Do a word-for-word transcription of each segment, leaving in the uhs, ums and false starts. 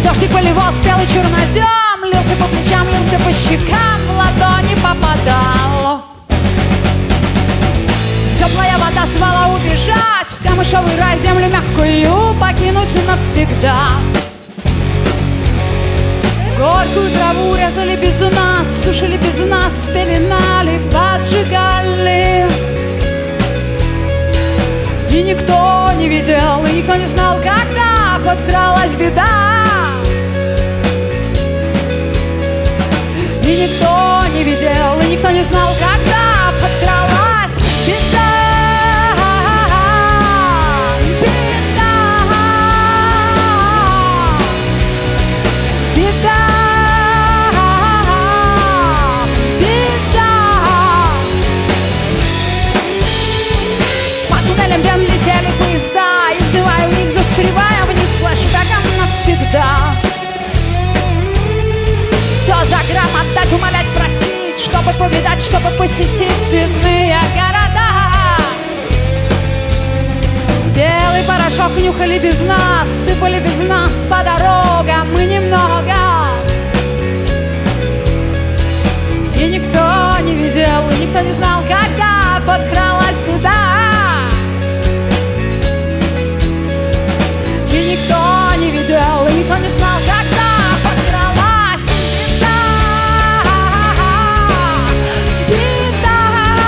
Дождик поливал спелый чернозем, лился по плечам, лился по щекам, в ладони попадал. Теплая вода звала убежать в камышовый рай, землю мягкую покинуть навсегда. Горькую траву резали без нас, сушили без нас, пеленали, поджигали. И никто не видел, и никто не знал, когда подкралась беда. И никто не видел, и никто не знал, когда подкралась беда. Летели поезда, изнывая в них, застревая в них флешбеком навсегда. Все за грамм отдать, умолять, просить, чтобы повидать, чтобы посетить цветные города. Белый порошок нюхали без нас, сыпали без нас по дорогам, мы немного. И никто не видел, и никто не знал, когда подкралась беда. Никто не видел, и никто не знал, когда подкралась беда. Беда.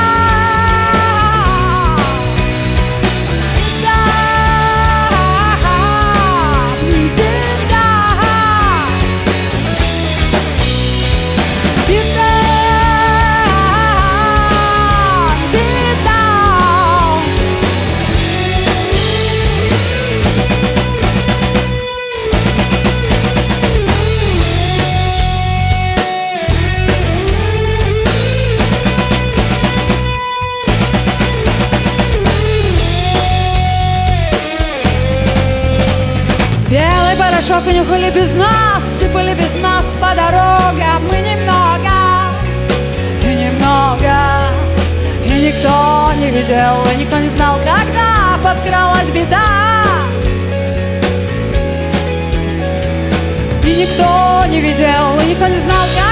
Беда. Беда. Белый порошок нюхали без нас, сыпали без нас по дорогам, мы немного, и немного, и никто не видел, и никто не знал, когда подкралась беда. И никто не видел, и никто не знал, как